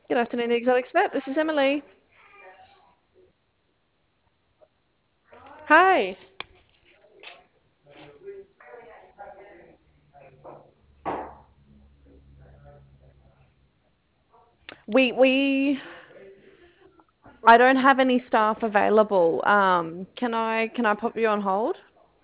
Good afternoon, Exotics Vet. This is Emily. Hi. We I don't have any staff available. Can I pop you on hold?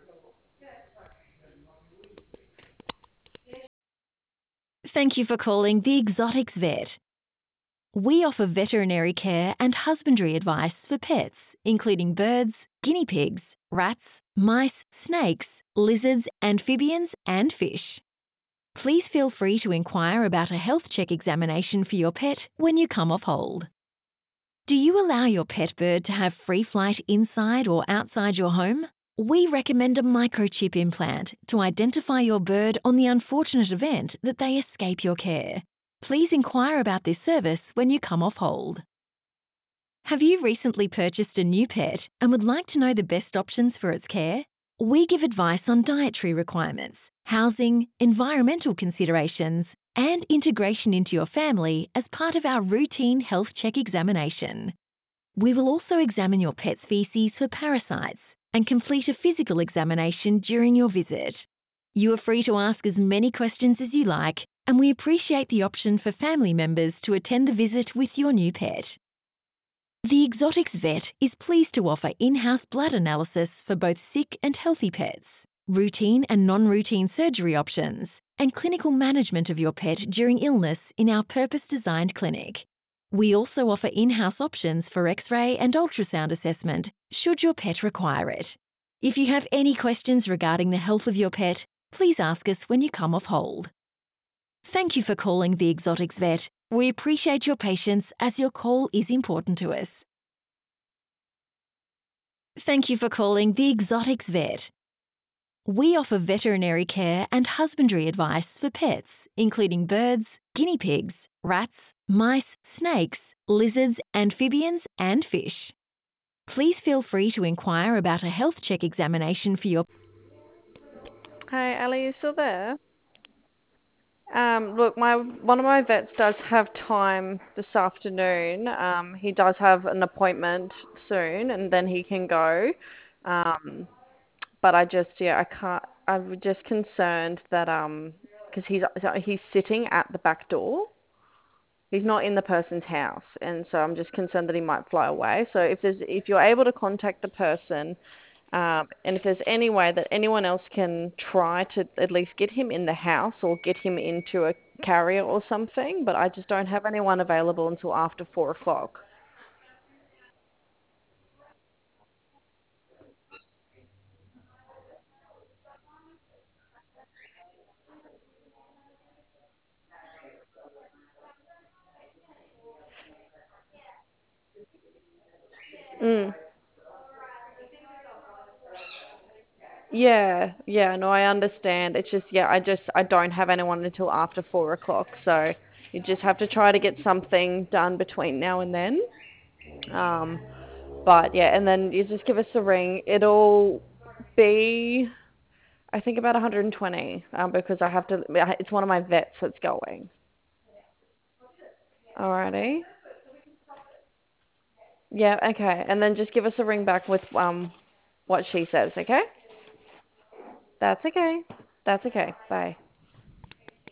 Thank you for calling the Exotics Vet. We offer veterinary care and husbandry advice for pets, including birds, guinea pigs, rats, mice, snakes, lizards, amphibians, and fish. Please feel free to inquire about a health check examination for your pet when you come off hold. Do you allow your pet bird to have free flight inside or outside your home? We recommend a microchip implant to identify your bird on the unfortunate event that they escape your care. Please inquire about this service when you come off hold. Have you recently purchased a new pet and would like to know the best options for its care? We give advice on dietary requirements, housing, environmental considerations, and integration into your family as part of our routine health check examination. We will also examine your pet's feces for parasites and complete a physical examination during your visit. You are free to ask as many questions as you like, and we appreciate the option for family members to attend the visit with your new pet. The Exotics Vet is pleased to offer in-house blood analysis for both sick and healthy pets, routine and non-routine surgery options, and clinical management of your pet during illness in our purpose-designed clinic. We also offer in-house options for X-ray and ultrasound assessment should your pet require it. If you have any questions regarding the health of your pet, please ask us when you come off hold. Thank you for calling the Exotics Vet. We appreciate your patience as your call is important to us. Thank you for calling the Exotics Vet. We offer veterinary care and husbandry advice for pets, including birds, guinea pigs, rats, mice, snakes, lizards, amphibians, and fish. Please feel free to inquire about a health check examination for your. Hi, Ali, you still there? Look, my one of my vets does have time this afternoon. He does have an appointment soon, and then he can go. Um, but I can't. I'm just concerned that because he's sitting at the back door. He's not in the person's house, and so I'm just concerned that he might fly away. So if you're able to contact the person, and if there's any way that anyone else can try to at least get him in the house or get him into a carrier or something, but I just don't have anyone available until after 4 o'clock. Mm. Yeah, yeah, no, I understand. It's just, yeah, I don't have anyone until after 4 o'clock, so you just have to try to get something done between now and then. Um, but yeah, and then you just give us a ring. It'll be, I think, about 120, because I have to, it's one of my vets that's going. Alrighty. Yeah, okay. And then just give us a ring back with what she says, okay? That's okay. That's okay. Bye.